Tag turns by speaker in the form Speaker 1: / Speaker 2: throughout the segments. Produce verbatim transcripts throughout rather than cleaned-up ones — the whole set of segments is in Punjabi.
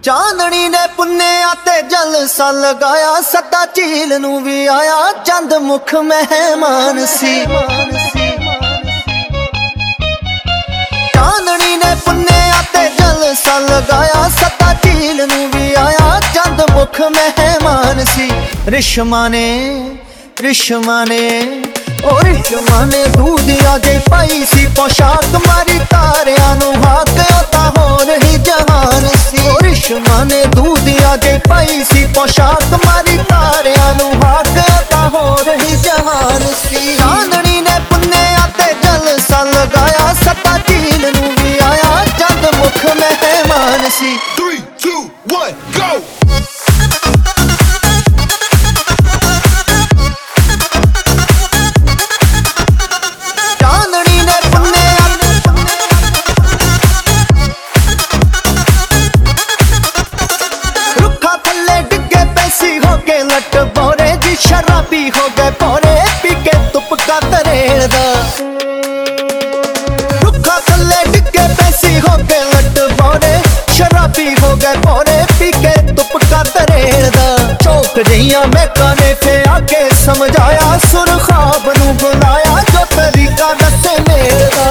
Speaker 1: ਚਾਂਦਣੀ ਨੇ ਪੁੰਨਿਆ ਤੇ ਜਲਸਾ ਲਗਾਇਆ, ਸੱਦਾ ਝੀਲ ਨੂੰ ਵੀ ਆਇਆ, ਚੰਦ ਮੁਖ ਮਹਿਮਾਨ ਸੀ। ਚਾਂਦਣੀ ਨੇ ਪੁੰਨਿਆ ਤੇ ਜਲਸਾ ਲਗਾਇਆ, ਸੱਦਾ ਝੀਲ ਨੂੰ ਵੀ ਆਇਆ, ਚੰਦ ਮੁਖ ਮਹਿਮਾਨ ਸੀ। ਰਿਸ਼ਮਾ ਨੇ ਰਿਸ਼ਮਾ ਨੇ ਓ ਰਿਸ਼ਮਾ ਨੇ ਦੂਧੀਆਂ ਦੇ ਪਾਈ ਸੀ ਪੋਸ਼ਾਕ, ਮਾਰੀ ਤਾਰਿਆਂ ਨੂੰ ਹਾਕ, ਉਹ ਤਾਂ ਹੋਰ ਹੀ ਜਹਾਨ ਸੀ। ਓ ਰਿਸ਼ਮਾ ਨੇ ਦੂਧੀਆਂ ਦੇ ਪਾਈ ਸੀ ਪੋਸ਼ਾਕ, ਮਾਰੀ ਤਾਰਿਆਂ ਨੂੰ ਹਾਕ, ਉਹ ਤਾਂ ਹੋਰ ਹੀ ਜਹਾਨ ਸੀ। ਚਾਂਦਣੀ ਨੇ ਪੁੰਨਿਆ ਤੇ ਜਲਸਾ ਲਗਾਇਆ, ਸੱਦਾ ਝੀਲ ਨੂੰ ਵੀ ਆਇਆ, ਚੰਦ ਮੁਖ ਮਹਿਮਾਨ ਸੀ।
Speaker 2: Three, two, one, go!
Speaker 1: शराबी हो गए पौरे पी के तुपका तरेड़ दा, रुखा थल्ले डिगे पैसी हो गए लट पौरे, शराबी हो गए पौरे पी के तुपका तरेड़ दा। चौक जइया महका ने फे आके समझाया, सुर ख्वाब नू बुलाया, जो तरीका दसे मेल दा।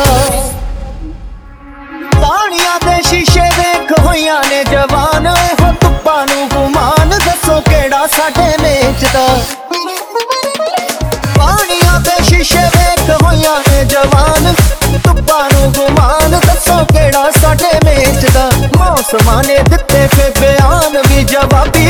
Speaker 1: ताड़ियां दे शीशे देख होइयां ने जवान, हो तुप्पा नू गुमान, दसो केड़ा साडे मेचदा। पानिया दे शीशे वेख होइयां ने जवान, तुप्पा नू गुमान, दसो केड़ा साडे मेचदा। मौसमां ने दित्ते फे बयान भी जवाबी,